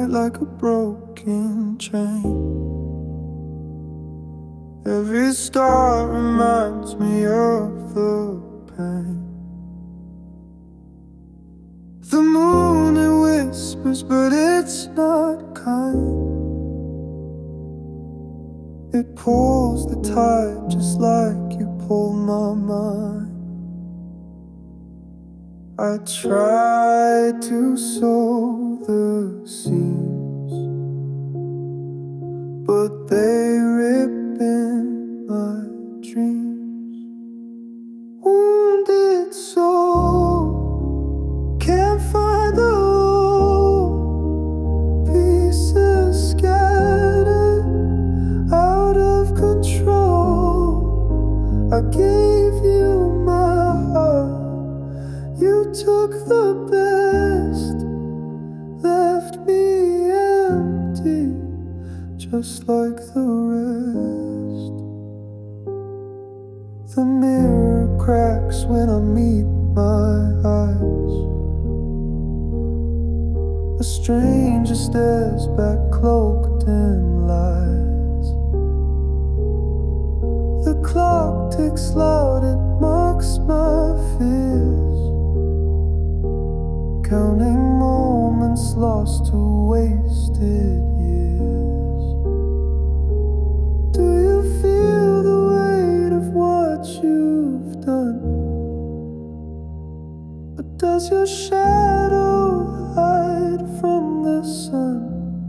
it like a broken train. Every star reminds me of the pain. The moon, it whispers, but it's not kind. It pulls the tide just like you pull my mind. I try to sow the seeds, but they rip in my dreams. Wounded soul, can't find the hope. Pieces scattered, out of control. I gave you my heart, you took the best, left me empty, just like the rest. The mirror cracks when I meet my eyes. A stranger stares back, cloaked in lies. The clock ticks loud, it mocks my fears, counting moments lost to wasted years. Do you feel the weight of what you've done? Or does your shadow hide from the sun?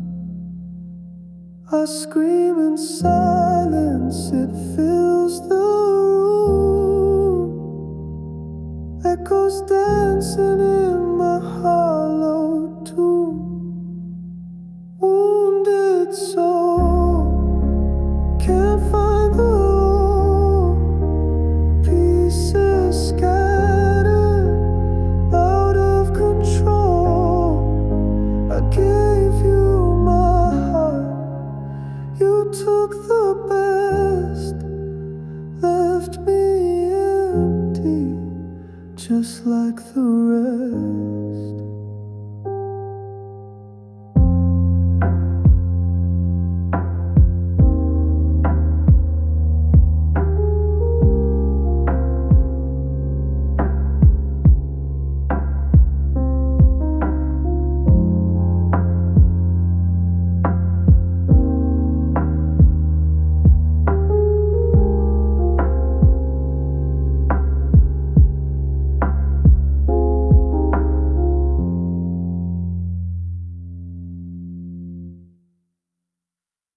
I scream in silence, it fills the room. Echoes dancing in my hollow tomb. Wounded soul, can't find the hope. Pieces scattered, out of control. I gave you my heart, you took the best, left me empty, just like the rest.